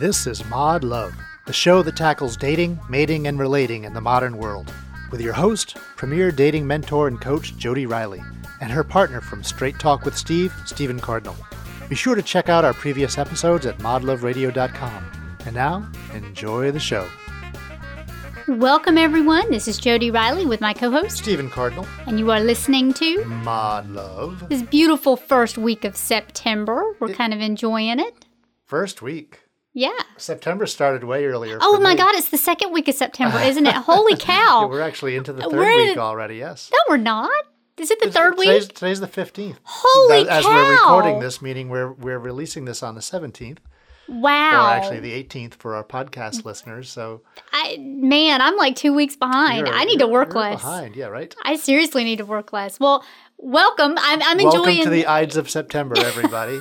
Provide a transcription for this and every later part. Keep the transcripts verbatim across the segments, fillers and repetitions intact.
This is Mod Love, the show that tackles dating, mating, and relating in the modern world, with your host, premier dating mentor and coach Jody Riley, and her partner from Straight Talk with Steve, Stephen Cardinal. Be sure to check out our previous episodes at mod love radio dot com. And now, enjoy the show. Welcome, everyone. This is Jody Riley with my co-host, Stephen Cardinal. And you are listening to Mod Love. This beautiful first week of September. We're it, kind of enjoying it. First week? Yeah. September started way earlier. Oh, my me. God. It's the second week of September, isn't it? Holy cow. Yeah, we're actually into the 3rd we're week the, already, yes. No, we're not. Is it the it's, third today's, week? Today's the fifteenth. Holy that, cow. As we're recording this, meaning we're, we're releasing this on the seventeenth. Wow. Or actually the eighteenth for our podcast listeners. So, I man, I'm like two weeks behind. You're, I need to work you're less. behind, yeah, right? I seriously need to work less. Well, welcome. I'm, I'm enjoying... Welcome to the Ides of September, everybody.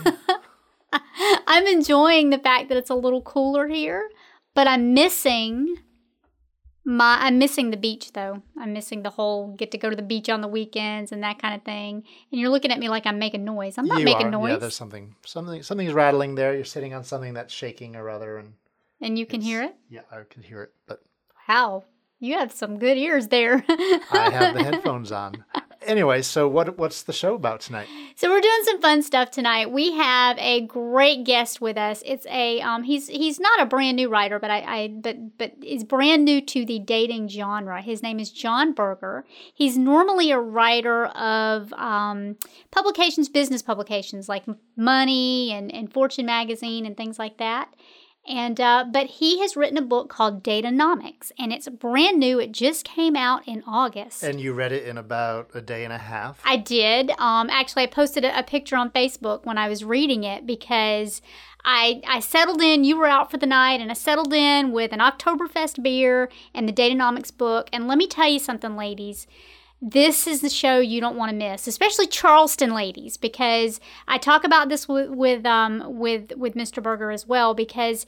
I'm enjoying the fact that it's a little cooler here, but I'm missing... My, I'm missing the beach, though. I'm missing the whole get to go to the beach on the weekends and that kind of thing. And you're looking at me like I'm making noise. I'm not you making are. noise. Yeah, there's something, something, something's rattling there. You're sitting on something that's shaking or other, and and you can hear it. Yeah, I can hear it. But wow, you have some good ears there. I have the headphones on. Anyway, so what what's the show about tonight? So we're doing some fun stuff tonight. We have a great guest with us. It's a um he's he's not a brand new writer, but I, I but but is brand new to the dating genre. His name is John Berger. He's normally a writer of um publications, business publications like Money and, and Fortune magazine and things like that. And uh, but he has written a book called Datanomics, and it's brand new. It just came out in August. And you read it in about a day and a half? I did. Um, actually, I posted a, a picture on Facebook when I was reading it because I I settled in. You were out for the night, and I settled in with an Oktoberfest beer and the Datanomics book. And let me tell you something, ladies. This is the show you don't want to miss, especially Charleston ladies, because I talk about this with with um with with Mister Berger as well, because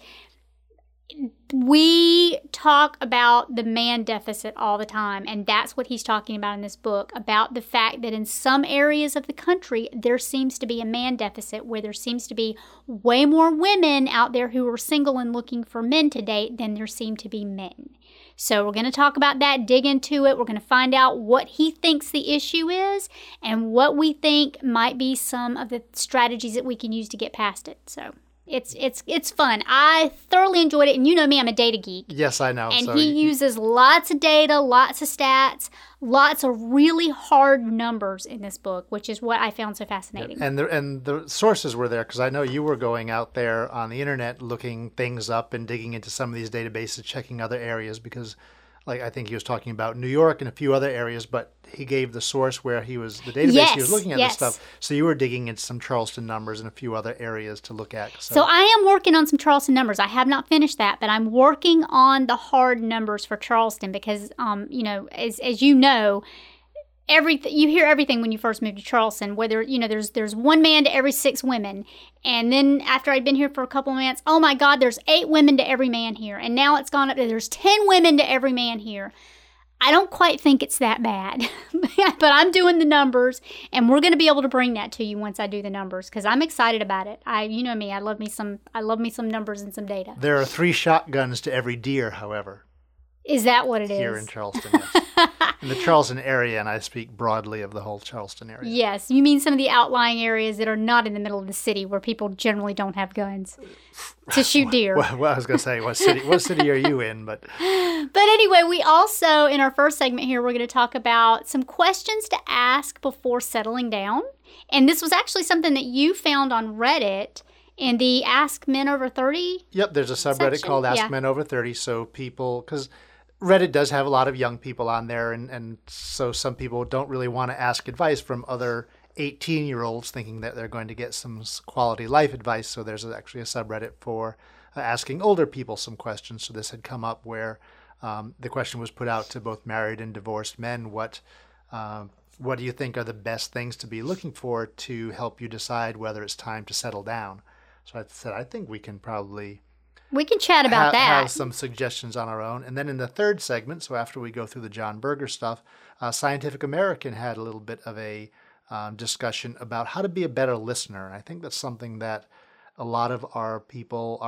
we talk about the man deficit all the time, and that's what he's talking about in this book, about the fact that in some areas of the country there seems to be a man deficit, where there seems to be way more women out there who are single and looking for men to date than there seem to be men. So we're going to talk about that, dig into it. We're going to find out what he thinks the issue is and what we think might be some of the strategies that we can use to get past it. So it's it's it's fun. I thoroughly enjoyed it. And you know me, I'm a data geek. Yes, I know. And so he you, uses lots of data, lots of stats, lots of really hard numbers in this book, which is what I found so fascinating. And the, and the sources were there, because I know you were going out there on the internet looking things up and digging into some of these databases, checking other areas, because like I think he was talking about New York and a few other areas, but he gave the source where he was, the database yes, he was looking at yes. this stuff. So you were digging into some Charleston numbers and a few other areas to look at. So. so I am working on some Charleston numbers. I have not finished that, but I'm working on the hard numbers for Charleston because, um, you know, as as you know, everything you hear everything when you first move to Charleston, whether, you know, there's there's one man to every six women. And then after I'd been here for a couple of months, oh my God, there's eight women to every man here. And now it's gone up to there's ten women to every man here. I don't quite think it's that bad, but I'm doing the numbers, and we're going to be able to bring that to you once I do the numbers, because I'm excited about it. I, you know me, I love me some, I love me some numbers and some data. There are three shotguns to every deer, however. Is that what it is? Here in Charleston, yes. In the Charleston area, and I speak broadly of the whole Charleston area. Yes, you mean some of the outlying areas that are not in the middle of the city, where people generally don't have guns to shoot deer. Well, well I was going to say, what city What city are you in? But But anyway, we also, in our first segment here, we're going to talk about some questions to ask before settling down. And this was actually something that you found on Reddit in the Ask Men Over thirty. Yep, there's a subreddit section. called Ask yeah. Men Over thirty, so people, because Reddit does have a lot of young people on there, and, and so some people don't really want to ask advice from other eighteen-year-olds thinking that they're going to get some quality life advice, so there's actually a subreddit for uh, asking older people some questions. So this had come up where um, the question was put out to both married and divorced men, what uh, what do you think are the best things to be looking for to help you decide whether it's time to settle down? So I said, I think we can probably... We can chat about ha- that. have some suggestions on our own. And then in the third segment, so after we go through the John Berger stuff, uh, Scientific American had a little bit of a um, discussion about how to be a better listener. And I think that's something that a lot of our people, our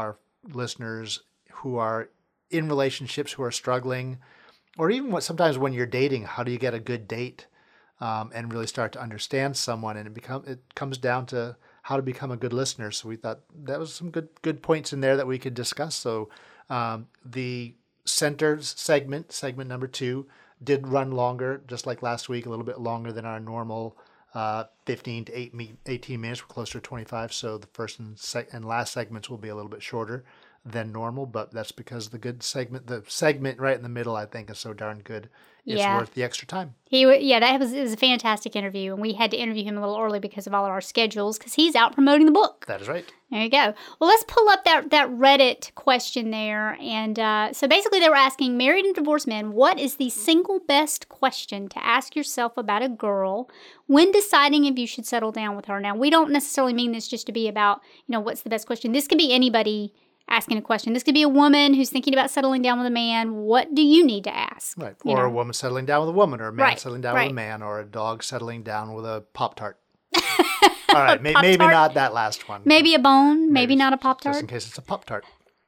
listeners who are in relationships who are struggling, or even what sometimes when you're dating, how do you get a good date um, and really start to understand someone? And it become it comes down to how to become a good listener. So we thought that was some good good points in there that we could discuss. So um, the centers segment, segment number two, did run longer, just like last week, a little bit longer than our normal uh, fifteen to eighteen minutes. We're closer to twenty-five. So the first and, sec- and last segments will be a little bit shorter than normal, but that's because the good segment, the segment right in the middle, I think is so darn good. It's Yeah. worth the extra time. He, w- yeah, that was, it was a fantastic interview, and we had to interview him a little early because of all of our schedules, because he's out promoting the book. That is right. There you go. Well, let's pull up that, that Reddit question there. And uh, so basically they were asking married and divorced men, what is the single best question to ask yourself about a girl when deciding if you should settle down with her? Now, we don't necessarily mean this just to be about, you know, what's the best question. This could be anybody asking a question. This could be a woman who's thinking about settling down with a man. What do you need to ask? Right. You Or know? a woman settling down with a woman, or a man Right, settling down right. with a man, or a dog settling down with a Pop-Tart. All right, may, maybe Pop-Tart? not that last one. Maybe a bone, maybe, not a Just Pop-Tart. in case it's a Pop-Tart.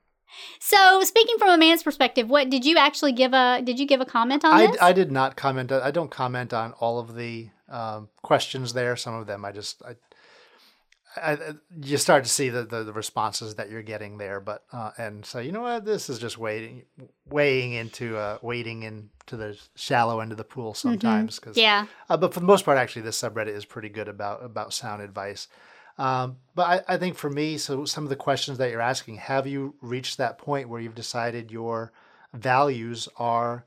So, speaking from a man's perspective, what did you actually give a did you give a comment on I, this? I did not comment. I don't comment on all of the um, questions there. Some of them I just, I, I, I- you start to see the, the, the responses that you're getting there. But uh, and so you know what, this is just wading, weighing into uh, wading into the shallow end of the pool sometimes. Cause, yeah. Uh, but for the most part, actually, this subreddit is pretty good about about sound advice. Um, but I, I think for me, so some of the questions that you're asking, have you reached that point where you've decided your values are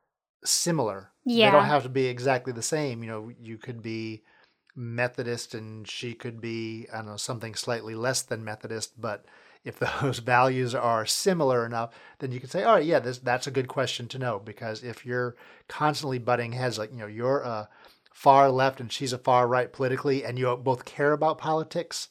similar? Yeah. They don't have to be exactly the same. You know, you could be Methodist and she could be, I don't know, something slightly less than Methodist, but if those values are similar enough, then you can say, all right, yeah, this, that's a good question to know. Because if you're constantly butting heads, like, you know, you're a far left and she's a far right politically, and you both care about politics,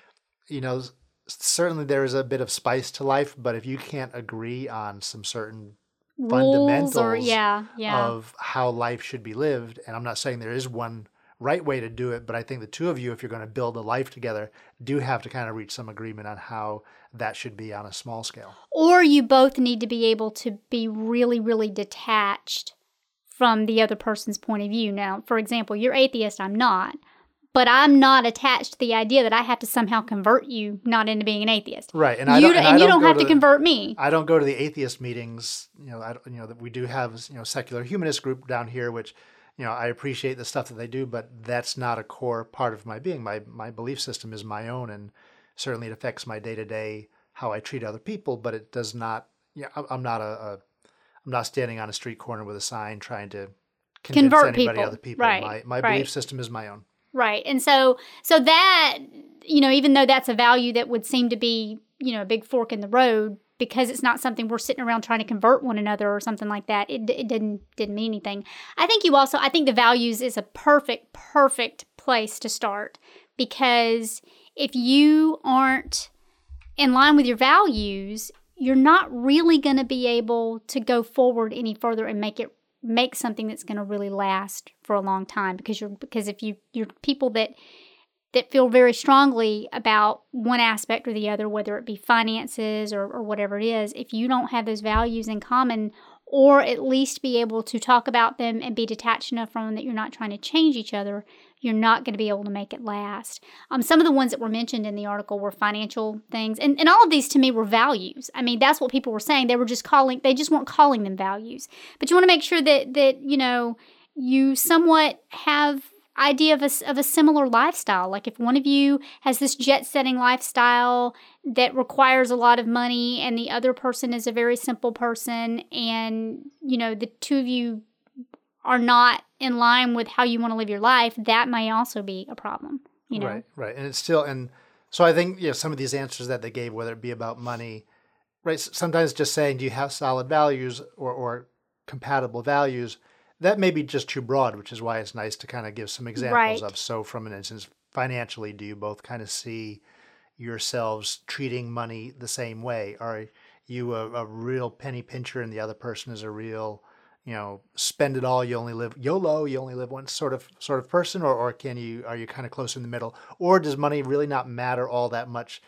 you know, certainly there is a bit of spice to life, but if you can't agree on some certain Rules fundamentals or yeah, yeah. of how life should be lived, and I'm not saying there is one right way to do it, but I think the two of you, if you're going to build a life together, do have to kind of reach some agreement on how that should be on a small scale. Or you both need to be able to be really, really detached from the other person's point of view. Now, for example, you're atheist, I'm not, but I'm not attached to the idea that I have to somehow convert you not into being an atheist. Right, and You I don't, d- and and I you don't don't go have to to the- convert me. I don't go to the atheist meetings. You know, I, don't- you know that we do have, you know, secular humanist group down here, which, you know, I appreciate the stuff that they do, but that's not a core part of my being. My my belief system is my own, and certainly it affects my day to day how I treat other people. But it does not. You know, I'm- I'm not a, a I'm not standing on a street corner with a sign trying to convince Convert anybody people. other people. Right, My my right. belief system is my own. Right. And so so that, you know, even though that's a value that would seem to be, you know, a big fork in the road, because it's not something we're sitting around trying to convert one another or something like that, it, it didn't didn't mean anything. I think you also, I think the values is a perfect, perfect place to start, because if you aren't in line with your values, you're not really going to be able to go forward any further and make it make something that's going to really last for a long time, because you're because if you you're people that that feel very strongly about one aspect or the other, whether it be finances or, or whatever it is, if you don't have those values in common, or at least be able to talk about them and be detached enough from them that you're not trying to change each other, you're not going to be able to make it last. Um, some of the ones that were mentioned in the article were financial things. And, and all of these to me were values. I mean, that's what people were saying. They were just calling, they just weren't calling them values. But you want to make sure that, that you know, you somewhat have idea of a, of a similar lifestyle. Like if one of you has this jet-setting lifestyle that requires a lot of money and the other person is a very simple person, and, you know, the two of you are not in line with how you want to live your life, that may also be a problem, you know? Right, right. And it's still, and so I think, you know, some of these answers that they gave, whether it be about money, right, s- sometimes just saying, do you have solid values or, or compatible values, that may be just too broad, which is why it's nice to kind of give some examples Right. of. So from an instance, financially, do you both kind of see yourselves treating money the same way? Are you a, a real penny pincher and the other person is a real, you know, spend it all, you only live, YOLO, you only live once sort of sort of person, or, or can you, are you kind of close in the middle? Or does money really not matter all that much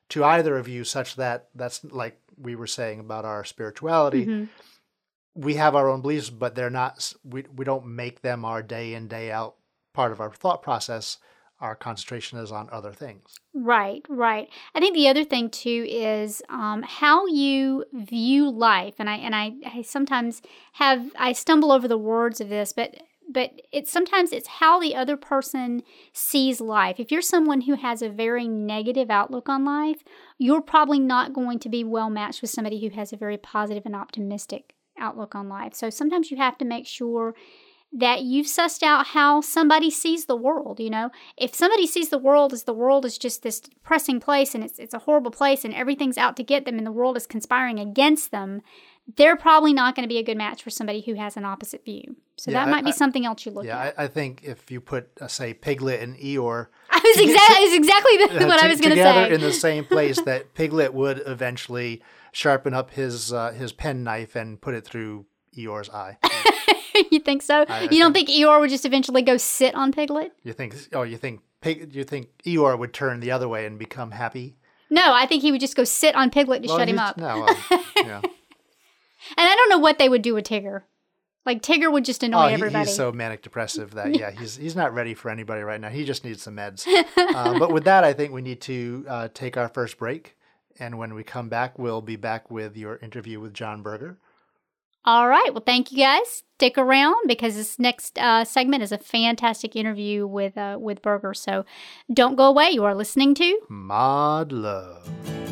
to either of you, such that that's like we were saying about our spirituality. Mm-hmm. We have our own beliefs, but they're not, we, we don't make them our day in, day out part of our thought process. Our concentration is on other things. Right, right. I think the other thing too is um, how you view life, and I and I, I sometimes have I stumble over the words of this, but but it's sometimes it's how the other person sees life. If you're someone who has a very negative outlook on life, you're probably not going to be well matched with somebody who has a very positive and optimistic outlook on life. So sometimes you have to make sure that you've sussed out how somebody sees the world. You know, if somebody sees the world as the world is just this depressing place and it's it's a horrible place and everything's out to get them and the world is conspiring against them, they're probably not going to be a good match for somebody who has an opposite view. So yeah, that might I, be something else you look yeah, at. Yeah, I, I think if you put, uh, say, Piglet and Eeyore I was exactly is exactly the, what uh, I was going to together say. in the same place, that Piglet would eventually sharpen up his uh, his pen knife and put it through Eeyore's eye. You think so? I, I you don't think, think Eeyore would just eventually go sit on Piglet? You think? Oh, you think Pig? You think Eeyore would turn the other way and become happy? No, I think he would just go sit on Piglet to well, shut him he's- up. No, uh, yeah. And I don't know what they would do with Tigger. Like Tigger would just annoy Oh, he, everybody. he's so manic depressive that yeah, he's he's not ready for anybody right now. He just needs some meds. uh, but with that, I think we need to uh, take our first break, and when we come back, we'll be back with your interview with John Berger. All right. Well, thank you guys. Stick around because this next uh, segment is a fantastic interview with uh, with Berger. So don't go away. You are listening to Mod Love.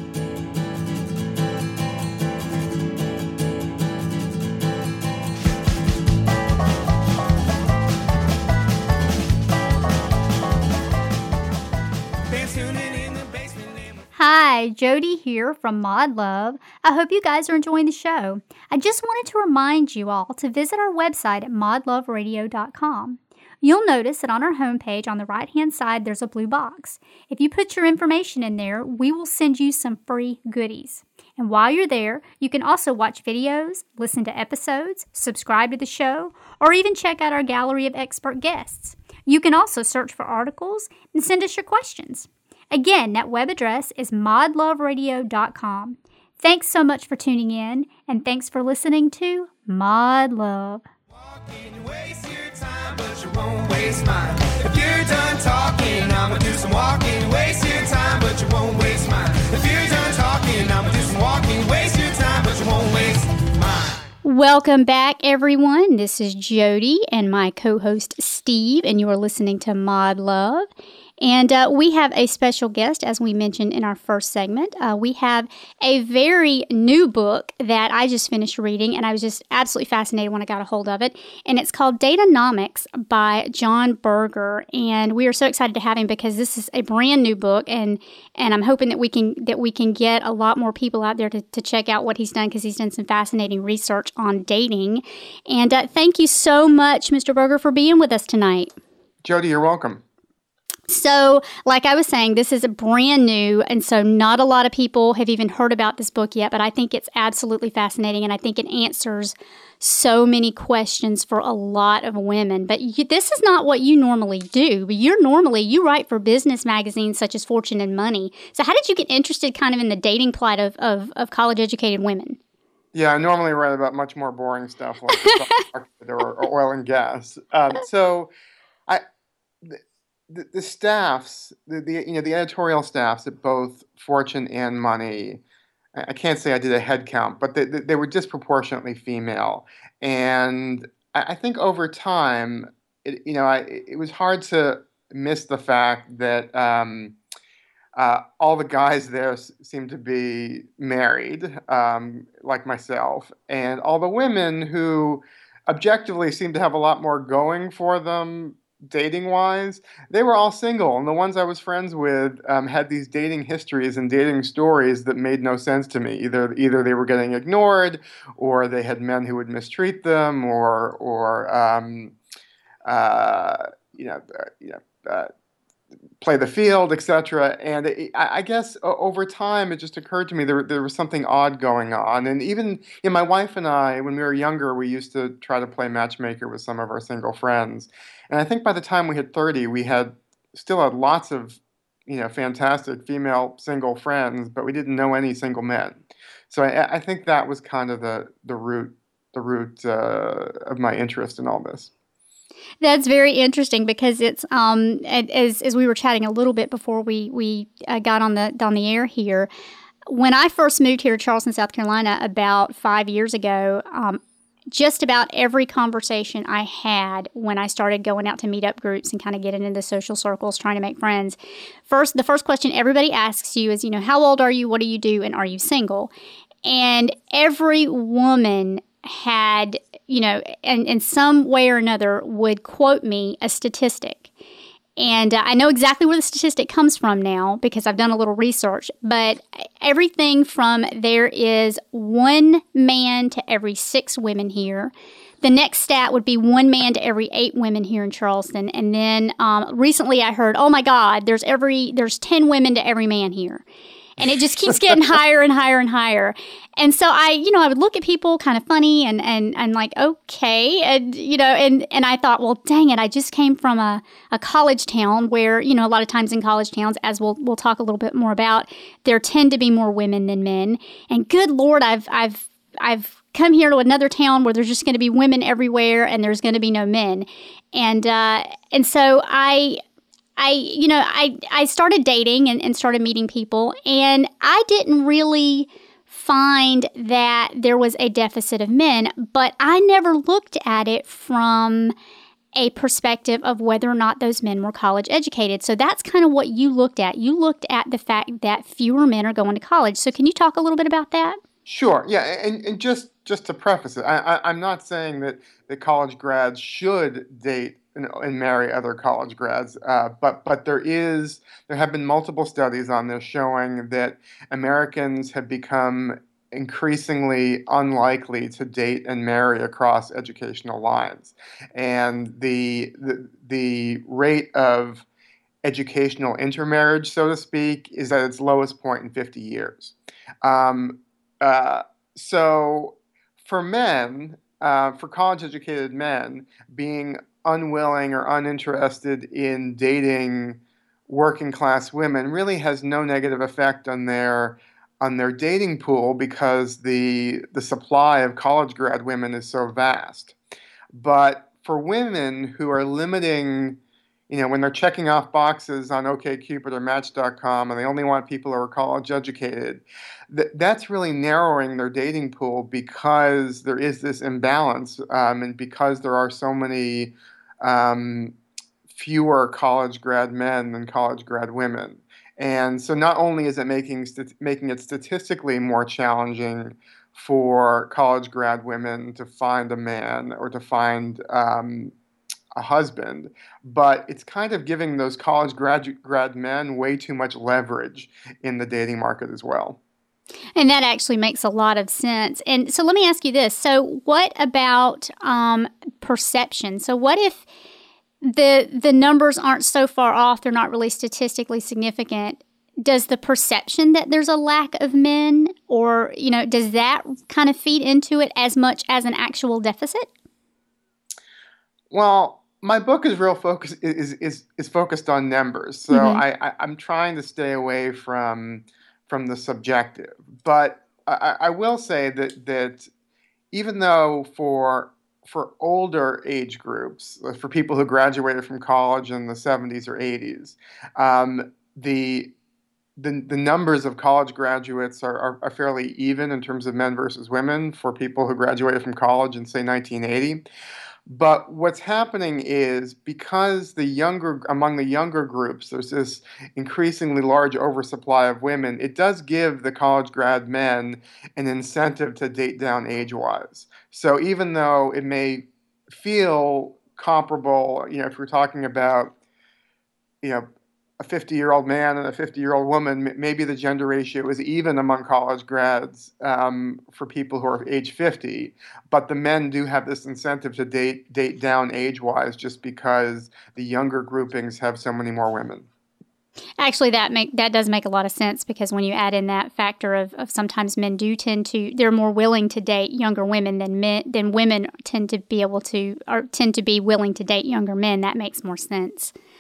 Hi, Jody here from Mod Love. I hope you guys are enjoying the show. I just wanted to remind you all to visit our website at mod love radio dot com. You'll notice that on our homepage on the right-hand side, there's a blue box. If you put your information in there, we will send you some free goodies. And while you're there, you can also watch videos, listen to episodes, subscribe to the show, or even check out our gallery of expert guests. You can also search for articles and send us your questions. Again, that web address is mod love radio dot com. Thanks so much for tuning in, and thanks for listening to Mod Love. Walking, waste your time, but you won't waste mine. If you're done talking, I'ma do some walking. Waste your time, but you won't waste mine. If you're done talking, I'ma do some walking. Waste your time, but you won't waste mine. Welcome back, everyone. This is Jody and my co-host Steve, and you are listening to Mod Love. And uh, we have a special guest, as we mentioned in our first segment. Uh, we have a very new book that I just finished reading, and I was just absolutely fascinated when I got a hold of it. And it's called Datanomics by John Berger. And we are so excited to have him because this is a brand new book, and and I'm hoping that we can that we can get a lot more people out there to, to check out what he's done, because he's done some fascinating research on dating. And uh, thank you so much, Mister Berger, for being with us tonight. Jody, you're welcome. So, like I was saying, this is brand new, and so not a lot of people have even heard about this book yet, but I think it's absolutely fascinating, and I think it answers so many questions for a lot of women. But you, this is not what you normally do. But you're normally, you write for business magazines such as Fortune and Money. So how did you get interested kind of in the dating plight of, of, of college-educated women? Yeah, I normally write about much more boring stuff like the stock market or, or oil and gas. Um, so I... The, The, the staffs, the, the you know the editorial staffs at both Fortune and Money, I I can't say I did a head count, but they, they, they were disproportionately female, and I, I think over time, it, you know, I, it was hard to miss the fact that um, uh, all the guys there s- seemed to be married, um, like myself, and all the women who objectively seemed to have a lot more going for them dating wise, they were all single, and the ones I was friends with um, had these dating histories and dating stories that made no sense to me. Either either they were getting ignored, or they had men who would mistreat them, or or um, uh, you know uh, you know uh, play the field, et cetera. And it, I, I guess o- over time, it just occurred to me there there was something odd going on. And even you know, my wife and I, when we were younger, we used to try to play matchmaker with some of our single friends. And I think by the time we hit thirty, we had still had lots of you know, fantastic female single friends, but we didn't know any single men. So I, I think that was kind of the the root the root uh, of my interest in all this. That's very interesting because it's um as as we were chatting a little bit before we we uh, got on the on the air here. When I first moved here to Charleston, South Carolina, about five years ago, um, just about every conversation I had when I started going out to meetup groups and kind of getting into social circles, trying to make friends, first the first question everybody asks you is, you know, how old are you? What do you do? And are you single? And every woman had, you know, in, in some way or another would quote me a statistic. And uh, I know exactly where the statistic comes from now because I've done a little research. But everything from there is one man to every six women here. The next stat would be one man to every eight women here in Charleston. And then um, recently I heard, oh my God, there's every there's ten women to every man here. And it just keeps getting higher and higher and higher. And so I, you know, I would look at people kind of funny and, and I'm like, okay. And, you know, and, and I thought, well, dang it. I just came from a, a college town where, you know, a lot of times in college towns, as we'll, we'll talk a little bit more about, there tend to be more women than men. And good Lord, I've, I've, I've come here to another town where there's just going to be women everywhere and there's going to be no men. And, uh, and so I, I, you know, I, I started dating and, and started meeting people, and I didn't really find that there was a deficit of men, but I never looked at it from a perspective of whether or not those men were college educated. So that's kind of what you looked at. You looked at the fact that fewer men are going to college. So can you talk a little bit about that? Sure. Yeah, and, and just just to preface it, I, I, I'm not saying that, that college grads should date and, and marry other college grads, uh, but but there is there have been multiple studies on this showing that Americans have become increasingly unlikely to date and marry across educational lines, and the the, the rate of educational intermarriage, so to speak, is at its lowest point in fifty years. Um, uh, so for men, uh, for college-educated men, being unwilling or uninterested in dating working-class women really has no negative effect on their on their dating pool because the the supply of college grad women is so vast. But for women who are limiting, you know, when they're checking off boxes on OkCupid or Match dot com and they only want people who are college educated, th- that's really narrowing their dating pool because there is this imbalance um, and because there are so many um, fewer college grad men than college grad women. And so not only is it making st- making it statistically more challenging for college grad women to find a man or to find um, a husband, but it's kind of giving those college grad, grad men way too much leverage in the dating market as well. And that actually makes a lot of sense. And so let me ask you this. So what about um, perception? So what if the the numbers aren't so far off, they're not really statistically significant? Does the perception that there's a lack of men, or, you know, does that kind of feed into it as much as an actual deficit? Well, my book is real focus is is is focused on numbers, so mm-hmm. I, I I'm trying to stay away from from the subjective. But I, I will say that that even though for for older age groups, for people who graduated from college in the seventies or eighties, um, the the the numbers of college graduates are, are, are fairly even in terms of men versus women for people who graduated from college in, say, nineteen eighty. But what's happening is because the younger among the younger groups, there's this increasingly large oversupply of women. It does give the college grad men an incentive to date down age-wise. So even though it may feel comparable, you know, if we're talking about, you know, a fifty-year-old man and a fifty-year-old woman, maybe the gender ratio is even among college grads um, for people who are age fifty. But the men do have this incentive to date date down age-wise just because the younger groupings have so many more women. Actually, that make that does make a lot of sense because when you add in that factor of, of sometimes men do tend to, they're more willing to date younger women than men than women tend to be able to or tend to be willing to date younger men. That makes more sense.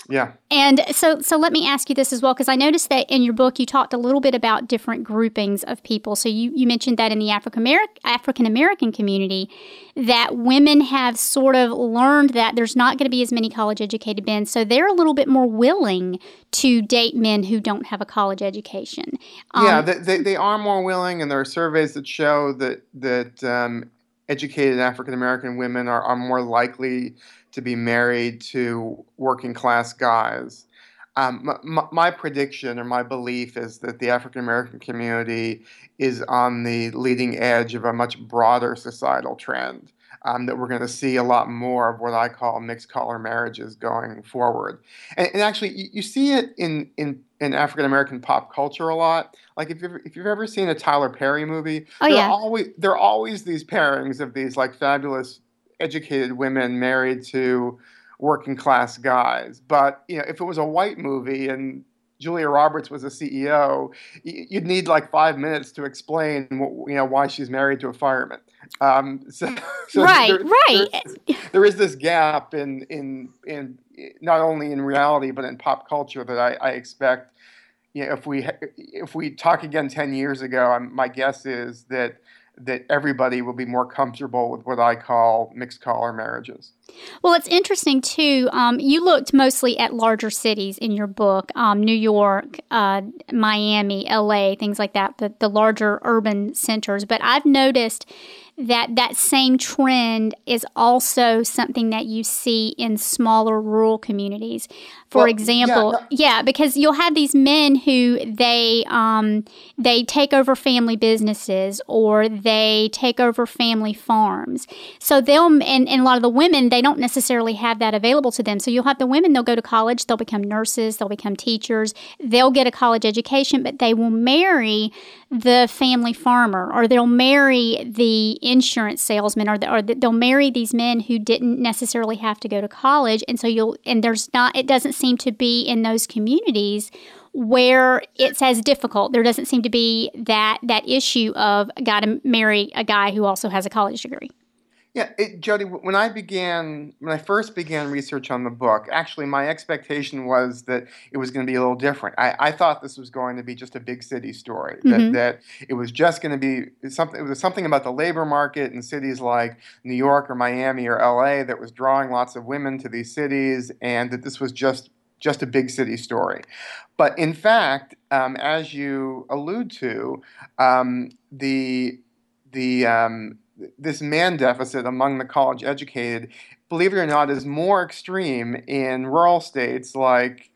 Yeah. And so so let me ask you this as well, because I noticed that in your book you talked a little bit about different groupings of people. So you, you mentioned that in the African African American community, that women have sort of learned that there's not going to be as many college educated men, so they're a little bit more willing to date men who don't have a college education. Um, yeah, they, they they are more willing, and there are surveys that show that that um, educated African American women are, are more likely to be married to working class guys. Um, my, my prediction or my belief is that the African American community is on the leading edge of a much broader societal trend. Um, that we're going to see a lot more of what I call mixed color marriages going forward. And, and actually, you, you see it in, in, in African American pop culture a lot. Like if you've, if you've ever seen a Tyler Perry movie, oh, there, yeah. are always, there are always these pairings of these like fabulous educated women married to working class guys. But you know, if it was a white movie and Julia Roberts was a C E O, you'd need like five minutes to explain, you know, why she's married to a fireman. Um, so, so right, there, right. There is, there is this gap in in in not only in reality but in pop culture that I, I expect. You know, if we if we talk again ten years ago, I'm, my guess is that. that everybody will be more comfortable with what I call mixed collar marriages. Well, it's interesting, too. Um, you looked mostly at larger cities in your book, um, New York, uh, Miami, L A, things like that, the, the larger urban centers. But I've noticed that that same trend is also something that you see in smaller rural communities. For well, example, yeah, no. yeah, because you'll have these men who they um, they take over family businesses or they take over family farms. So they'll and, and a lot of the women, they don't necessarily have that available to them. So you'll have the women, they'll go to college, they'll become nurses, they'll become teachers, they'll get a college education, but they will marry the family farmer, or they'll marry the insurance salesman, or, the, or the, they'll marry these men who didn't necessarily have to go to college. And so you'll, and there's not, it doesn't seem to be in those communities where it's as difficult. There doesn't seem to be that, that issue of got to marry a guy who also has a college degree. Yeah, it, Jody, when I began, when I first began research on the book, actually my expectation was that it was going to be a little different. I, I thought this was going to be just a big city story, that, Mm-hmm. that it was just going to be something, it was something about the labor market in cities like New York or Miami or L A that was drawing lots of women to these cities, and that this was just just a big city story. But in fact, um, as you allude to, um, the the um, this man deficit among the college educated, believe it or not, is more extreme in rural states like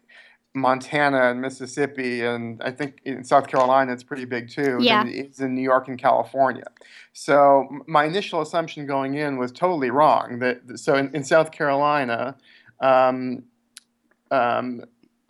Montana and Mississippi, and I think in South Carolina it's pretty big too, Yeah. than it is in New York and California. So my initial assumption going in was totally wrong. That so in, in South Carolina, um, um,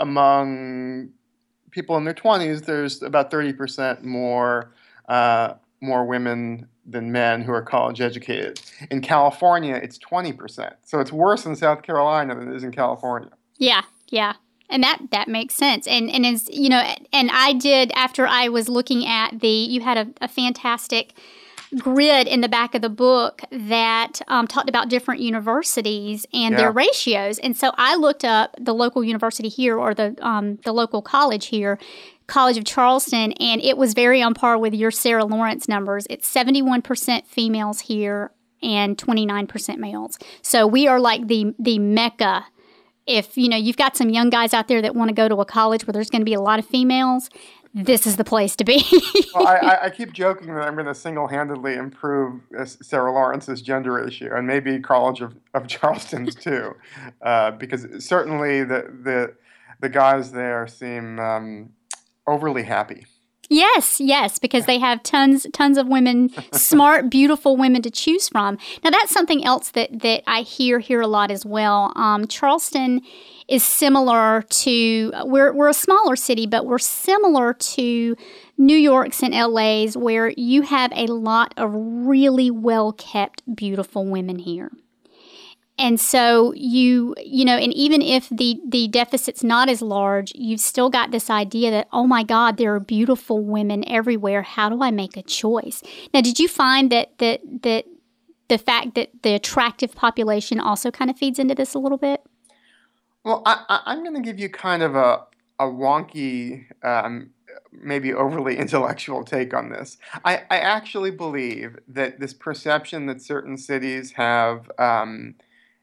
among people in their twenties, there's about thirty percent more uh, more women than men who are college educated. In California, it's twenty percent. So it's worse in South Carolina than it is in California. Yeah, yeah. And that, that makes sense. And, and as you know, and I did, after I was looking at the, you had a, a fantastic grid in the back of the book that um, talked about different universities and Yeah. their ratios. And so I looked up the local university here, or the um, the local college here, College of Charleston, and it was very on par with your Sarah Lawrence numbers. It's seventy-one percent females here and twenty-nine percent males. So we are like the the mecca. If, you know, you've got some young guys out there that want to go to a college where there's going to be a lot of females, this is the place to be. Well, I, I, I keep joking that I'm going to single-handedly improve uh, Sarah Lawrence's gender ratio, and maybe College of, of Charleston's too, uh, because certainly the the the guys there seem um, overly happy. Yes, yes, because they have tons tons of women, smart, beautiful women to choose from. Now, that's something else that, that I hear here a lot as well. Um, Charleston is similar to, we're, we're a smaller city, but we're similar to New York's and L A's, where you have a lot of really well-kept, beautiful women here. And so you, you know, and even if the, the deficit's not as large, you've still got this idea that, oh my God, there are beautiful women everywhere. How do I make a choice? Now, did you find that that that the fact that the attractive population also kind of feeds into this a little bit? Well, I, I, I'm going to give you kind of a a wonky, um, maybe overly intellectual take on this. I, I actually believe that this perception that certain cities have um,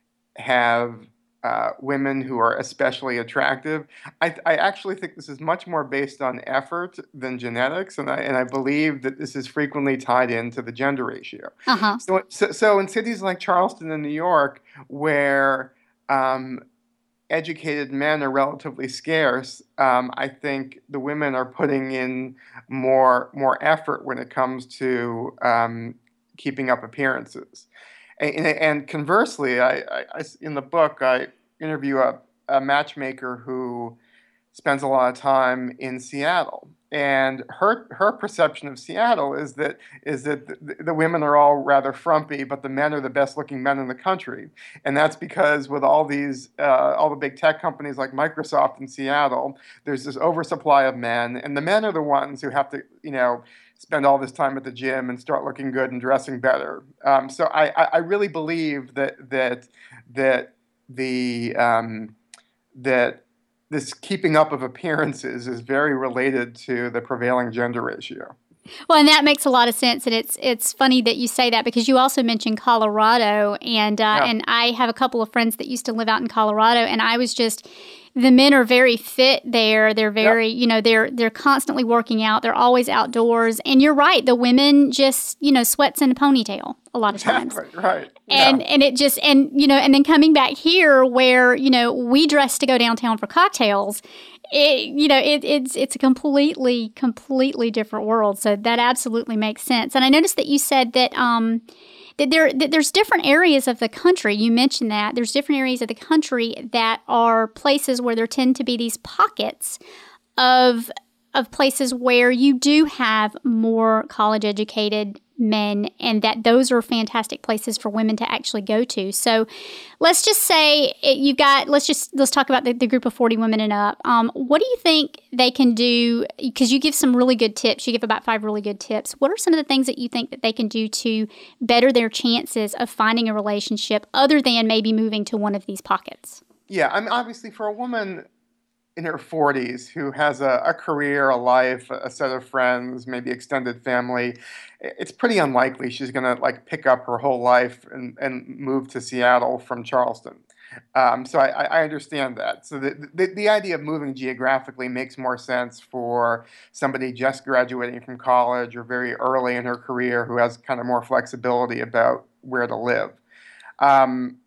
have uh, women who are especially attractive. I, I actually think this is much more based on effort than genetics, and I and I believe that this is frequently tied into the gender ratio. Uh-huh. So so, so in cities like Charleston and New York, where um, educated men are relatively scarce, um, I think the women are putting in more more effort when it comes to um, keeping up appearances. And, and conversely, I, I- I s- in the book I interview a, a matchmaker who spends a lot of time in Seattle, and her her perception of Seattle is that is that the, the women are all rather frumpy, but the men are the best looking men in the country, and that's because with all these uh, all the big tech companies like Microsoft in Seattle, there's this oversupply of men, and the men are the ones who have to you know spend all this time at the gym and start looking good and dressing better. Um, so I, I I really believe that that that the um, that this keeping up of appearances is very related to the prevailing gender ratio. Well, and that makes a lot of sense, and it's it's funny that you say that because you also mentioned Colorado, and uh, Yeah. and I have a couple of friends that used to live out in Colorado, and I was just the men are very fit there. They're very, you know, they're they're constantly working out. They're always outdoors, and you're right. The women just, you know, sweats in a ponytail a lot of times. Exactly, right. And Yeah. and it just and you know and then coming back here where you know we dress to go downtown for cocktails, it you know it, it's it's a completely completely different world. So that absolutely makes sense. And I noticed that you said that um that there that there's different areas of the country. You mentioned that there's different areas of the country that are places where there tend to be these pockets of of places where you do have more college educated men, and that those are fantastic places for women to actually go to. So let's just say it, you've got, let's just, let's talk about the, the group of forty women and up. Um, what do you think they can do? Because you give some really good tips. You give about five really good tips. What are some of the things that you think that they can do to better their chances of finding a relationship other than maybe moving to one of these pockets? Yeah, I mean, obviously, for a woman in her forties who has a, a career, a life, a set of friends, maybe extended family, i- it's pretty unlikely she's going to like pick up her whole life and, and move to Seattle from Charleston. Um, so I, I I understand that. So the, the the idea of moving geographically makes more sense for somebody just graduating from college or very early in her career who has kind of more flexibility about where to live. Um,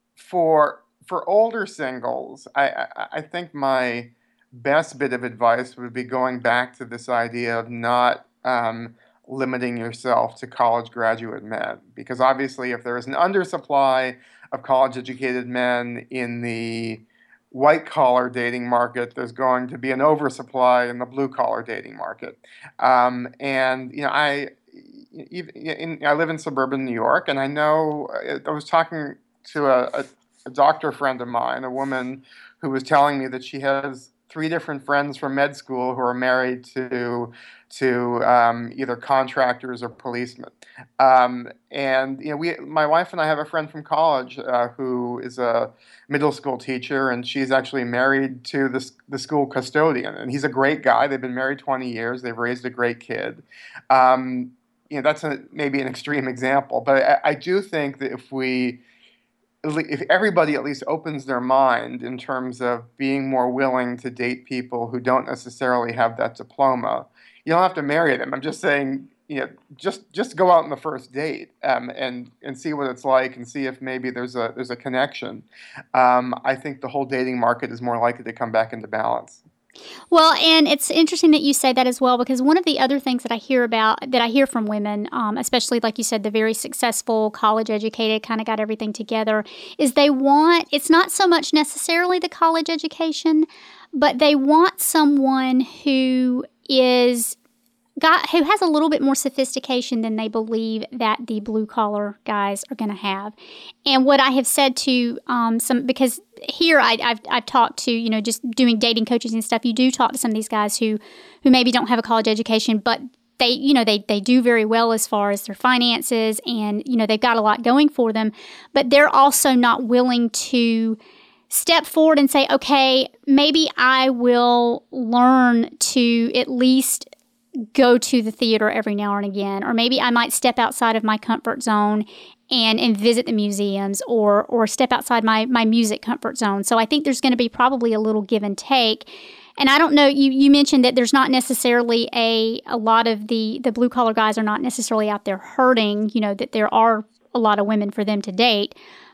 for for older singles, I, I I think my best bit of advice would be going back to this idea of not um, limiting yourself to college graduate men, because obviously, if there is an undersupply of college educated men in the white collar dating market, there's going to be an oversupply in the blue collar dating market. Um, and you know, I even in, I live in suburban New York, and I know I was talking to a, a a doctor friend of mine, a woman who was telling me that she has three different friends from med school who are married to to um, either contractors or policemen. Um, and you know, we, my wife and I have a friend from college uh, who is a middle school teacher, and she's actually married to the the school custodian, and he's a great guy. They've been married twenty years. They've raised a great kid. Um, you know, that's a, maybe an extreme example, but I, I do think that if we if everybody at least opens their mind in terms of being more willing to date people who don't necessarily have that diploma, you don't have to marry them. I'm just saying, you know, just just go out on the first date um, and and see what it's like and see if maybe there's a there's a connection. Um, I think the whole dating market is more likely to come back into balance. Well, and it's interesting that you say that as well, because one of the other things that I hear about, that I hear from women, um, especially like you said, the very successful, college educated, kind of got everything together, is they want, it's not so much necessarily the college education, but they want someone who is got who has a little bit more sophistication than they believe that the blue collar guys are going to have. And what I have said to um, some, because here I, I've I've talked to, you know, just doing dating coaches and stuff. You do talk to some of these guys who who maybe don't have a college education, but they, you know, they they do very well as far as their finances, and you know they've got a lot going for them, but they're also not willing to step forward and say, okay, maybe I will learn to at least go to the theater every now and again, or maybe I might step outside of my comfort zone and, and visit the museums, or or step outside my, my music comfort zone. So I think there's going to be probably a little give and take. And I don't know, you, you mentioned that there's not necessarily a, a lot of the, the blue-collar guys are not necessarily out there hurting, you know, that there are a lot of women for them to date.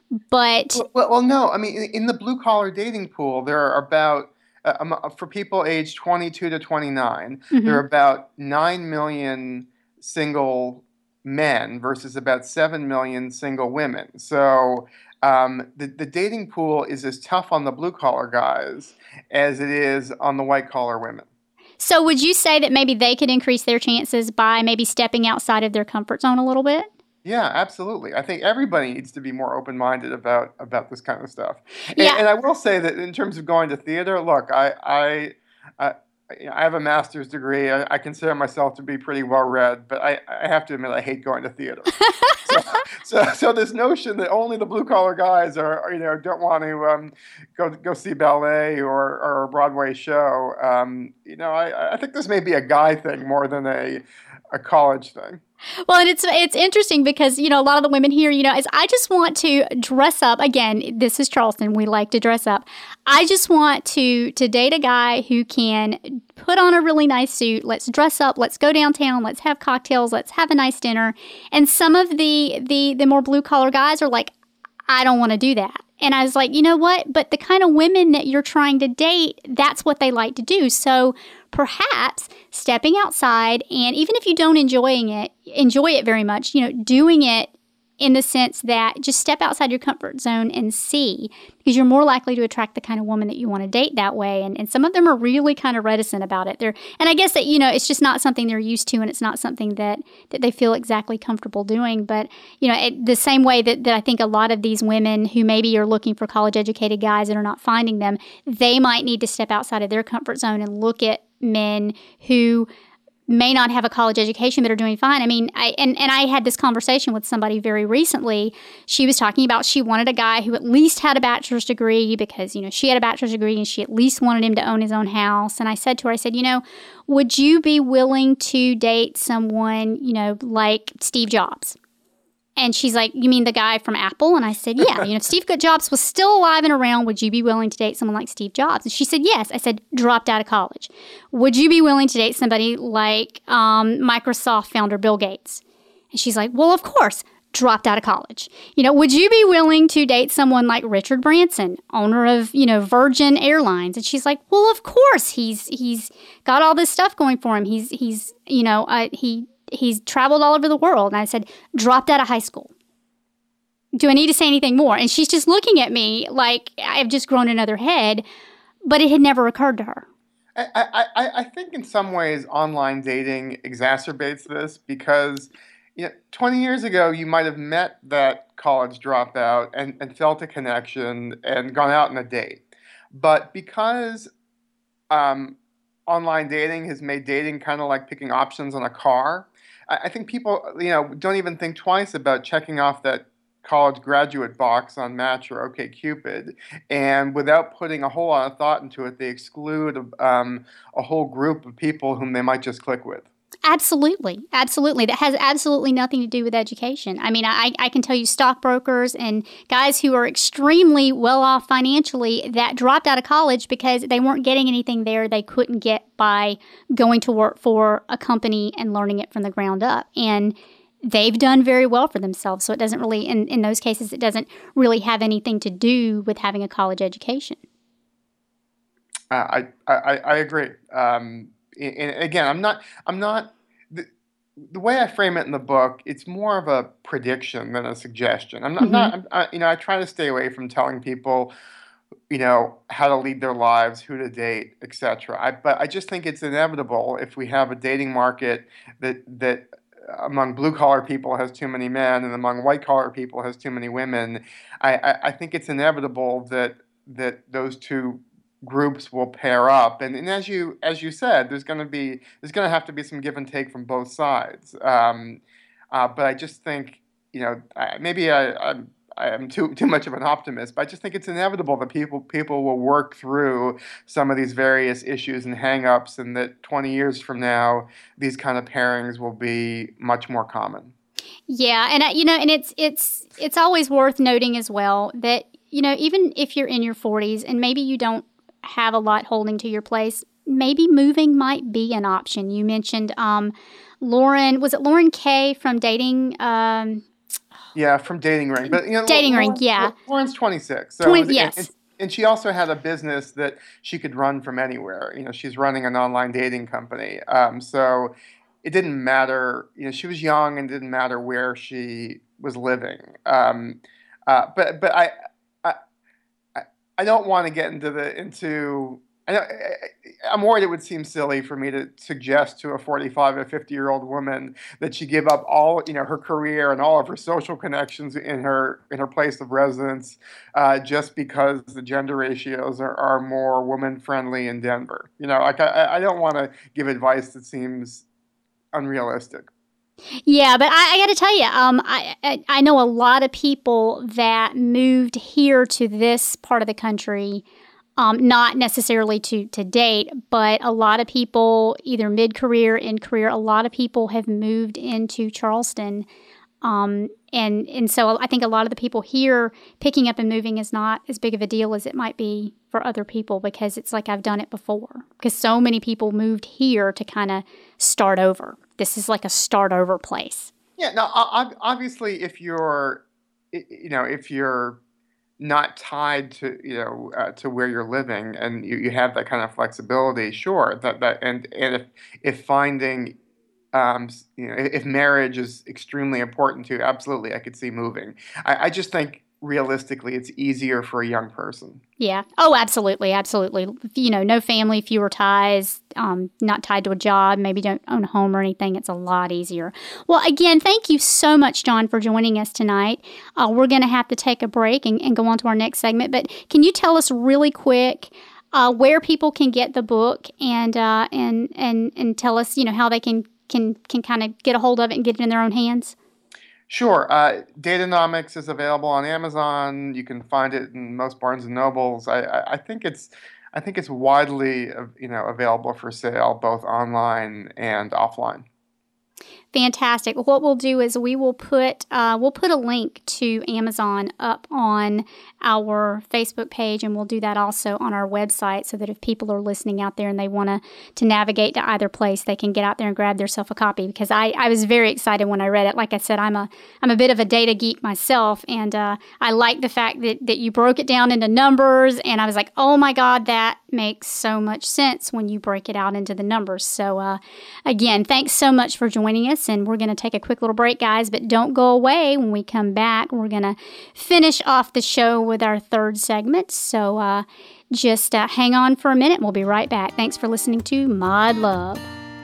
But Well, well, well, no. I mean, in, in the blue-collar dating pool, there are about, uh, um, uh, for people aged twenty-two to twenty-nine, Mhm. there are about nine million single men versus about seven million single women. So um, the, the dating pool is as tough on the blue-collar guys as it is on the white-collar women. so would you say that maybe they could increase their chances by maybe stepping outside of their comfort zone a little bit? Yeah, absolutely. I think everybody needs to be more open-minded about about this kind of stuff. And, Yeah. and I will say that in terms of going to theater, look, I I I, I have a master's degree. I, I consider myself to be pretty well-read, but I, I have to admit I hate going to theater. so, so so this notion that only the blue-collar guys are, are, you know, don't want to um, go go see ballet or, or a Broadway show, um, you know, I, I think this may be a guy thing more than a a college thing. Well, and it's it's interesting because, you know, a lot of the women here, you know, is I just want to dress up. Again, this is Charleston. We like to dress up. I just want to to date a guy who can put on a really nice suit. Let's dress up. Let's go downtown. Let's have cocktails. Let's have a nice dinner. And some of the the the more blue collar guys are like, I don't want to do that. And I was like, you know what? But the kind of women that you're trying to date, that's what they like to do. So perhaps stepping outside, and even if you don't enjoying it, enjoy it very much, you know, doing it in the sense that just step outside your comfort zone and see, because you're more likely to attract the kind of woman that you want to date that way. And, and some of them are really kind of reticent about it. They're, and I guess that, you know, it's just not something they're used to, and it's not something that, that they feel exactly comfortable doing. But, you know, it, the same way that, that I think a lot of these women who maybe are looking for college-educated guys and are not finding them, they might need to step outside of their comfort zone and look at men who may not have a college education but are doing fine. I mean, I and, and I had this conversation with somebody very recently. She was talking about she wanted a guy who at least had a bachelor's degree because, you know, she had a bachelor's degree and she at least wanted him to own his own house. And I said to her, I said, you know, would you be willing to date someone, you know, like Steve Jobs? And she's like, you mean the guy from Apple? And I said, yeah. You know, if Steve Jobs was still alive and around, would you be willing to date someone like Steve Jobs? And she said, yes. I said, dropped out of college. Would you be willing to date somebody like um, Microsoft founder Bill Gates? And she's like, well, of course. Dropped out of college. You know, would you be willing to date someone like Richard Branson, owner of, you know, Virgin Airlines? And she's like, well, of course. He's he's got all this stuff going for him. He's he's you know uh, he. He's traveled all over the world. And I said, dropped out of high school. Do I need to say anything more? And she's just looking at me like I've just grown another head, but it had never occurred to her. I, I, I I think in some ways online dating exacerbates this because, you know, twenty years ago you might have met that college dropout and, and felt a connection and gone out on a date. But because um, online dating has made dating kind of like picking options on a car, I, I think people, you know, don't even think twice about checking off that college graduate box on Match or OkCupid, and without putting a whole lot of thought into it, they exclude um, a whole group of people whom they might just click with. Absolutely. Absolutely. That has absolutely nothing to do with education. I mean, I, I can tell you stockbrokers and guys who are extremely well off financially that dropped out of college because they weren't getting anything there they couldn't get by going to work for a company and learning it from the ground up. And they've done very well for themselves. So it doesn't really, in, in those cases, it doesn't really have anything to do with having a college education. Uh, I, I I agree. Um, and and again, I'm not I'm not the, the way I frame it in the book. It's more of a prediction than a suggestion. I'm not, I'm not I'm, I, you know I try to stay away from telling people, you know, how to lead their lives, who to date, et cetera. I, but I just think it's inevitable if we have a dating market that that among blue-collar people has too many men and among white-collar people has too many women. I, I, I think it's inevitable that that those two groups will pair up, and, and as you as you said, there's going to be there's going to have to be some give and take from both sides. Um, uh, but I just think, you know, maybe I, I I am too too much of an optimist, but I just think it's inevitable that people people will work through some of these various issues and hang-ups, and that twenty years from now, these kind of pairings will be much more common. Yeah, and I, you know, and it's it's it's always worth noting as well that, you know, even if you're in your forties and maybe you don't have a lot holding to your place, maybe moving might be an option. You mentioned um, Lauren, was it Lauren Kay from Dating? Um, yeah, from Dating Ring, but you know, Dating Lauren, Ring, yeah. Lauren's twenty-six, so twenty, it was, yes. and, and she also had a business that she could run from anywhere. You know, she's running an online dating company, um, so it didn't matter. You know, she was young, and it didn't matter where she was living. Um, uh, but but I. I don't want to get into the into. I know, I'm worried it would seem silly for me to suggest to a forty-five or fifty year old woman that she give up all, you know, her career and all of her social connections in her in her place of residence uh, just because the gender ratios are, are more woman friendly in Denver. You know, like I, I don't want to give advice that seems unrealistic. Yeah, but I, I got to tell you, um, I, I I know a lot of people that moved here to this part of the country, um, not necessarily to, to date, but a lot of people, either mid-career, in-career, a lot of people have moved into Charleston. Um, and, and so I think a lot of the people here picking up and moving is not as big of a deal as it might be for other people, because it's like I've done it before. Because so many people moved here to kind of start over. This is like a start over place. Yeah. Now, obviously, if you're, you know, if you're not tied to, you know, uh, to where you're living, and you, you have that kind of flexibility, sure. That that and and if if finding, um, you know, if marriage is extremely important to you, absolutely, I could see moving. I, I just think realistically, it's easier for a young person. Yeah. Oh, absolutely. Absolutely. You know, no family, fewer ties, um, not tied to a job, maybe don't own a home or anything. It's a lot easier. Well, again, thank you so much, John, for joining us tonight. Uh, we're going to have to take a break and, and go on to our next segment. But can you tell us really quick uh, where people can get the book, and uh, and and and tell us, you know, how they can can can kind of get a hold of it and get it in their own hands? Sure. Uh, Datanomics is available on Amazon. You can find it in most Barnes and Nobles. I, I, I think it's, I think it's widely, uh, you know, available for sale both online and offline. Fantastic. What we'll do is we will put uh, we'll put a link to Amazon up on our Facebook page, and we'll do that also on our website, so that if people are listening out there and they want to to navigate to either place, they can get out there and grab themselves a copy. Because I, I was very excited when I read it. Like I said, I'm a I'm a bit of a data geek myself, and uh, I like the fact that that you broke it down into numbers, and I was like, oh my God, that makes so much sense when you break it out into the numbers. So uh, again, thanks so much for joining us. And we're going to take a quick little break, guys, but don't go away. When we come back, we're going to finish off the show with our third segment. So uh, just uh, hang on for a minute. We'll be right back. Thanks for listening to Mod Love.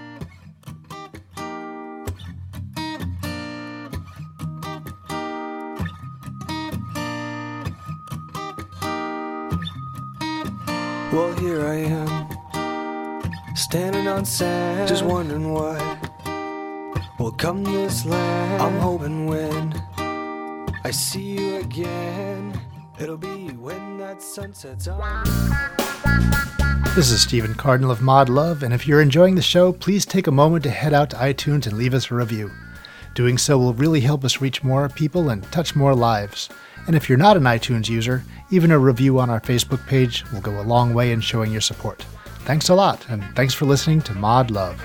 Well, here I am, standing on sand, just wondering what will come this land. I'm hoping when I see you again, it'll be when that sun sets on. This is Stephen Cardinal of Mod Love, and if you're enjoying the show, please take a moment to head out to iTunes and leave us a review. Doing so will really help us reach more people and touch more lives. And if you're not an iTunes user, even a review on our Facebook page will go a long way in showing your support. Thanks a lot, and thanks for listening to Mod Love.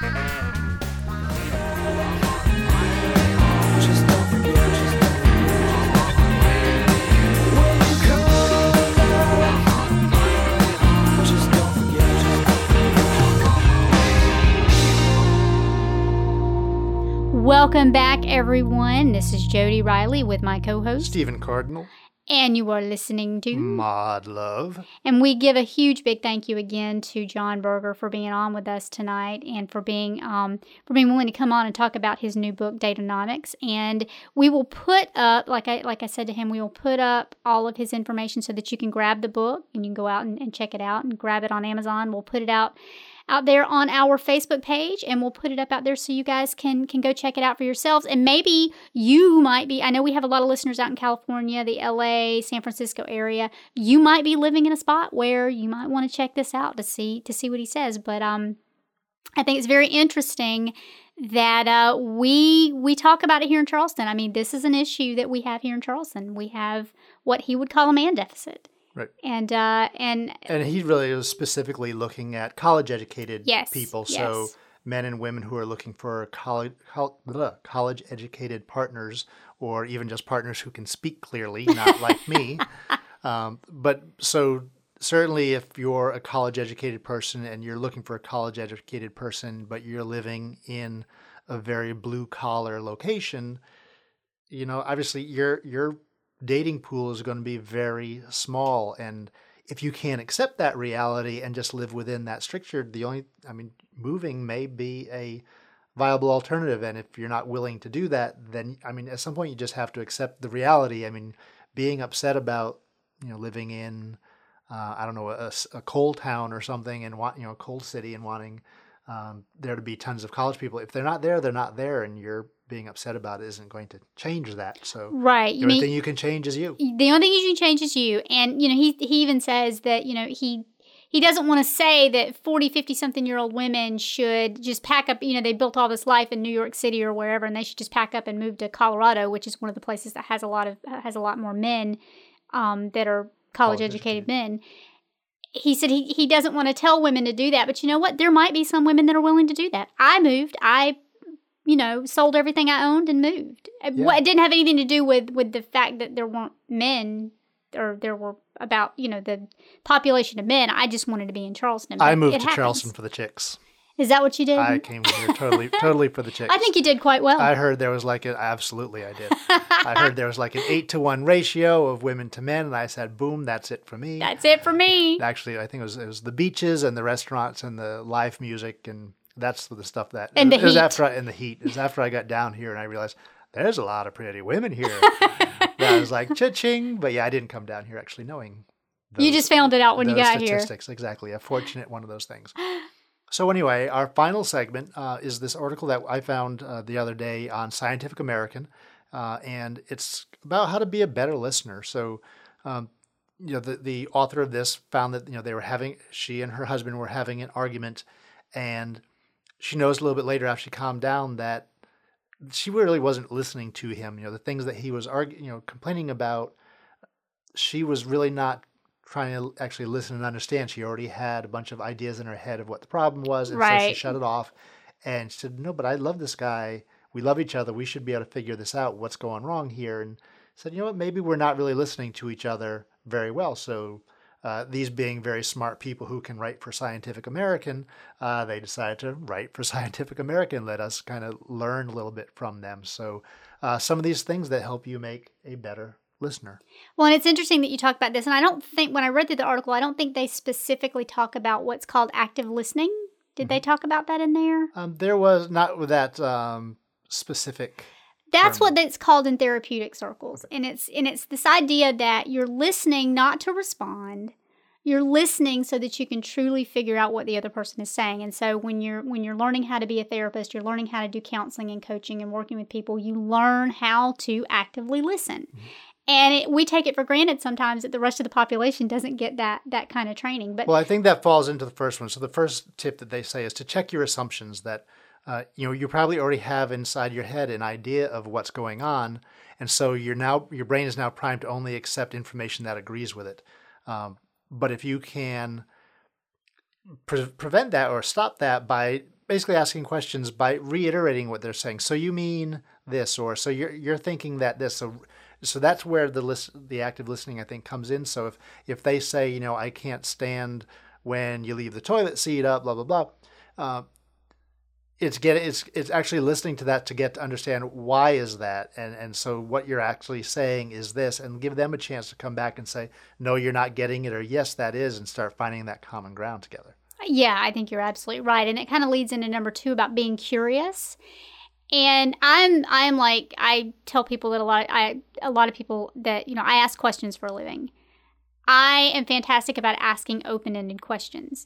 Welcome back, everyone. This is Jody Riley with my co-host Stephen Cardinal. And you are listening to Mod Love. And we give a huge big thank you again to John Berger for being on with us tonight, and for being um, for being willing to come on and talk about his new book, Datanomics. And we will put up, like I like I said to him, we will put up all of his information so that you can grab the book and you can go out and, and check it out and grab it on Amazon. We'll put it out out there on our Facebook page, and we'll put it up out there so you guys can can go check it out for yourselves. And maybe you might be, I know we have a lot of listeners out in California, the L A, San Francisco area. You might be living in a spot where you might want to check this out to see to see what he says. But um, I think it's very interesting that uh, we we talk about it here in Charleston. I mean, this is an issue that we have here in Charleston. We have what he would call a man deficit. Right. And uh, and and he really was specifically looking at college-educated yes, people. yes. So men and women who are looking for college college-educated partners, or even just partners who can speak clearly, not like me. Um, but so certainly if you're a college-educated person and you're looking for a college-educated person, but you're living in a very blue-collar location, you know, obviously your your dating pool is going to be very small. And if you can't accept that reality and just live within that stricture, the only, I mean, moving may be a viable alternative. And if you're not willing to do that, then, I mean, at some point you just have to accept the reality. I mean, being upset about, you know, living in, uh, I don't know, a, a coal town or something and want, you know, a coal city and wanting um, there to be tons of college people. If they're not there, they're not there. And you're being upset about it isn't going to change that. So right. the you only mean, thing you can change is you. The only thing you can change is you. And, you know, he he even says that, you know, he he doesn't want to say that forty, fifty-something-year-old women should just pack up, you know, they built all this life in New York City or wherever, and they should just pack up and move to Colorado, which is one of the places that has a lot of has a lot more men um, that are college-educated men. He said he, he doesn't want to tell women to do that, but you know what? There might be some women that are willing to do that. I moved. I you know, sold everything I owned and moved. Yeah. It didn't have anything to do with, with the fact that there weren't men or there were about, you know, the population of men. I just wanted to be in Charleston. I moved it to happens. Charleston for the chicks. Is that what you did? I came here totally totally for the chicks. I think you did quite well. I heard there was like a, absolutely I did. I heard there was like an eight to one ratio of women to men, and I said, boom, that's it for me. That's it for me. Actually, I think it was it was the beaches and the restaurants and the live music, and that's the stuff that and it, the it was heat. after I, and the heat. It was after I got down here and I realized there's a lot of pretty women here. That I was like cha-ching, but yeah, I didn't come down here actually knowing. Those, you just found it out when you got statistics. here. Exactly, a fortunate one of those things. So anyway, our final segment uh, is this article that I found uh, the other day on Scientific American, uh, and it's about how to be a better listener. So, um, you know, the the author of this found that you know they were having she and her husband were having an argument, and she knows a little bit later after she calmed down that she really wasn't listening to him. You know, the things that he was arguing, you know, complaining about, she was really not trying to actually listen and understand. She already had a bunch of ideas in her head of what the problem was, and right. so she shut it off. And she said, no, but I love this guy. We love each other. We should be able to figure this out. What's going wrong here? And said, you know what, maybe we're not really listening to each other very well. So uh, these being very smart people who can write for Scientific American, uh, they decided to write for Scientific American, let us kind of learn a little bit from them. So uh, some of these things that help you make a better listener. Well, and it's interesting that you talk about this, and I don't think, when I read through the article, I don't think they specifically talk about what's called active listening. Did mm-hmm. they talk about that in there? Um, there was not with that um, specific. That's term. what it's called in therapeutic circles, okay. and it's and it's this idea that you're listening not to respond. You're listening so that you can truly figure out what the other person is saying. And so when you're when you're learning how to be a therapist, you're learning how to do counseling and coaching and working with people, you learn how to actively listen. Mm-hmm. And it, we take it for granted sometimes that the rest of the population doesn't get that that kind of training. But well, I think that falls into the first one. So the first tip that they say is to check your assumptions that, uh, you know, you probably already have inside your head an idea of what's going on. And so you're now your brain is now primed to only accept information that agrees with it. Um, but if you can pre- prevent that or stop that by basically asking questions, by reiterating what they're saying. So you mean this, or so you're you're thinking that this. So, So that's where the list, the active listening, I think, comes in. So if, if they say, you know, I can't stand when you leave the toilet seat up, blah, blah, blah, uh, it's get it's it's actually listening to that to get to understand why is that. And, and so what you're actually saying is this, and give them a chance to come back and say, no, you're not getting it, or yes, that is, and start finding that common ground together. Yeah, I think you're absolutely right. And it kind of leads into number two about being curious. And I'm I'm like I tell people that a lot I a lot of people that you know I ask questions for a living. I am fantastic about asking open-ended questions.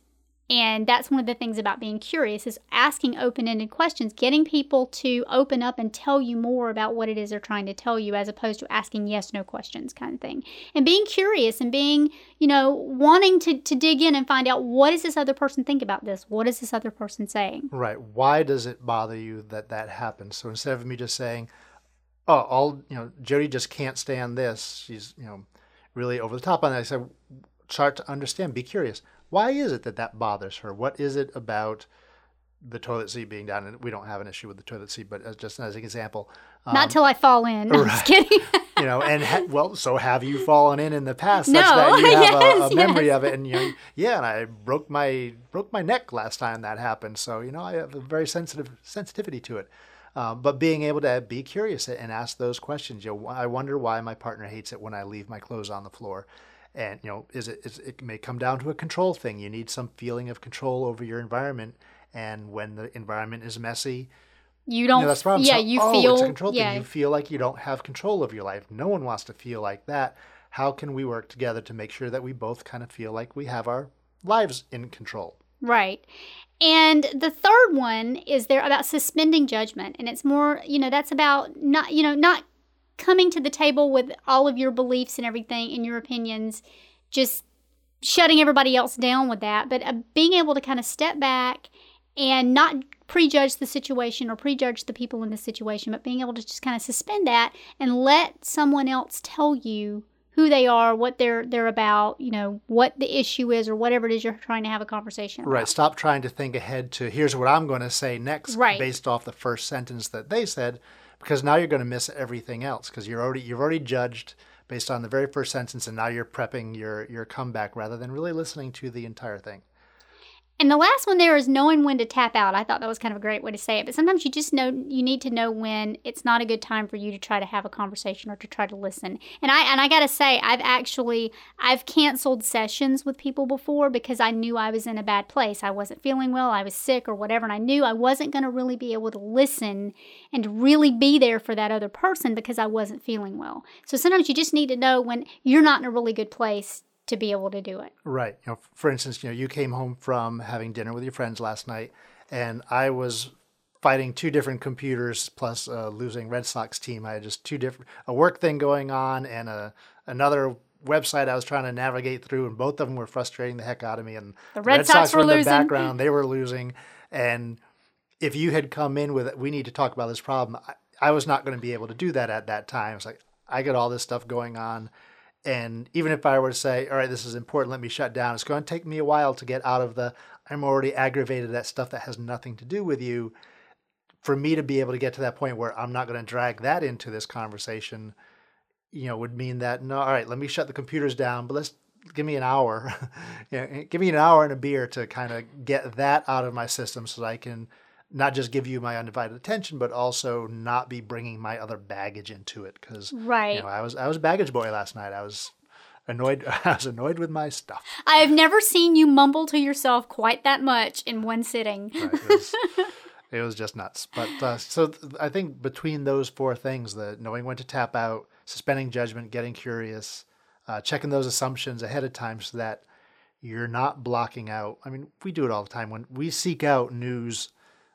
And that's one of the things about being curious is asking open-ended questions, getting people to open up and tell you more about what it is they're trying to tell you as opposed to asking yes, no questions kind of thing. And being curious and being, you know, wanting to, to dig in and find out what does this other person think about this? What is this other person saying? Right. Why does it bother you that that happens? So instead of me just saying, oh, all, you know, Jody just can't stand this. She's, you know, really over the top on that. I said, start to understand, be curious. Why is it that that bothers her? What is it about the toilet seat being down? And we don't have an issue with the toilet seat, but as, just as an example. Um, Not till I fall in. No, right. I'm just kidding. You know, and ha- well, so have you fallen in in the past? Such no. that you have yes, a, a memory yes. of it, and you know, yeah, and I broke my broke my neck last time that happened. So you know, I have a very sensitive sensitivity to it. Um, but being able to be curious and ask those questions. You know, I wonder why my partner hates it when I leave my clothes on the floor. And, you know, is it, is, it may come down to a control thing. You need some feeling of control over your environment. And when the environment is messy, you don't, you know, that's the problem. yeah, so, you oh, feel, it's a control yeah. thing. You feel like you don't have control of your life. No one wants to feel like that. How can we work together to make sure that we both kind of feel like we have our lives in control? Right. And the third one is there about suspending judgment. And it's more, you know, that's about not, you know, not coming to the table with all of your beliefs and everything and your opinions, just shutting everybody else down with that, but uh, being able to kind of step back and not prejudge the situation or prejudge the people in the situation, but being able to just kind of suspend that and let someone else tell you who they are, what they're they're about, you know, what the issue is or whatever it is you're trying to have a conversation about. Right. Stop trying to think ahead to here's what I'm going to say next right. based off the first sentence that they said. Because now you're going to miss everything else because you're already you've already judged based on the very first sentence, and now you're prepping your your comeback rather than really listening to the entire thing. And the last one there is knowing when to tap out. I thought that was kind of a great way to say it. But sometimes you just know you need to know when it's not a good time for you to try to have a conversation or to try to listen. And I and I got to say, I've actually I've canceled sessions with people before because I knew I was in a bad place. I wasn't feeling well. I was sick or whatever, and I knew I wasn't going to really be able to listen and really be there for that other person because I wasn't feeling well. So sometimes you just need to know when you're not in a really good place to be able to do it. Right. You know, for instance, you know, you came home from having dinner with your friends last night, and I was fighting two different computers plus a losing Red Sox team. I had just two different, a work thing going on and a another website I was trying to navigate through, and both of them were frustrating the heck out of me. And the Red, Red Sox, Sox were in losing. the background; they were losing. And if you had come in with, "We need to talk about this problem," I, I was not going to be able to do that at that time. It's like I got all this stuff going on. And even if I were to say, all right, this is important, let me shut down, it's going to take me a while to get out of the, I'm already aggravated at stuff that has nothing to do with you. For me to be able to get to that point where I'm not going to drag that into this conversation, you know, would mean that, no, all right, let me shut the computers down, but let's give me an hour. you know, give me an hour and a beer to kind of get that out of my system so that I can not just give you my undivided attention, but also not be bringing my other baggage into it. Because right. you know, I was I was baggage boy last night. I was annoyed. I was annoyed with my stuff. I've never seen you mumble to yourself quite that much in one sitting. Right, it, was, it was just nuts. But uh, so th- I think between those four things, the knowing when to tap out, suspending judgment, getting curious, uh, checking those assumptions ahead of time so that you're not blocking out. I mean, we do it all the time when we seek out news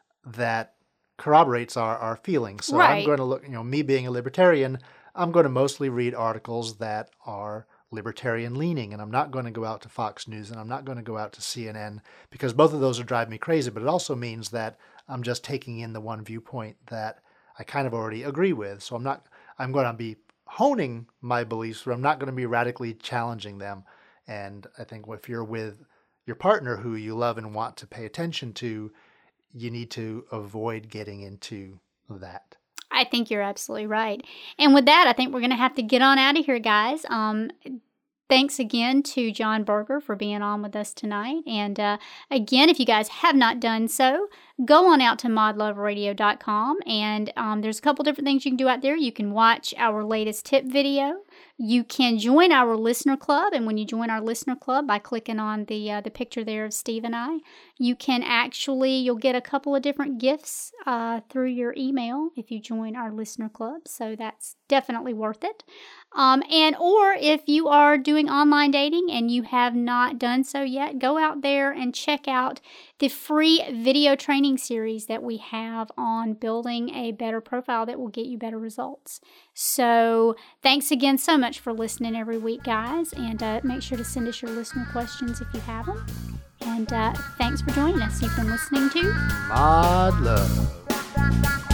that corroborates our, our feelings. So right. I'm going to look, you know, me being a libertarian, I'm going to mostly read articles that are libertarian leaning, and I'm not going to go out to Fox News and I'm not going to go out to C N N because both of those are driving me crazy, but it also means that I'm just taking in the one viewpoint that I kind of already agree with. So I'm not, I'm going to be honing my beliefs, but I'm not going to be radically challenging them. And I think if you're with your partner who you love and want to pay attention to, you need to avoid getting into that. I think you're absolutely right. And with that, I think we're going to have to get on out of here, guys. Um, thanks again to John Berger for being on with us tonight. And uh, again, if you guys have not done so, go on out to mod love radio dot com. And um, there's a couple different things you can do out there. You can watch our latest tip video. You can join our listener club, and when you join our listener club by clicking on the uh, the picture there of Steve and I, you can actually, you'll get a couple of different gifts uh, through your email if you join our listener club, so that's definitely worth it. Um, and or if you are doing online dating and you have not done so yet, go out there and check out the free video training series that we have on building a better profile that will get you better results. So thanks again so much for listening every week, guys, and uh, make sure to send us your listener questions if you have them. And uh, thanks for joining us. You've been listening to Mod Love.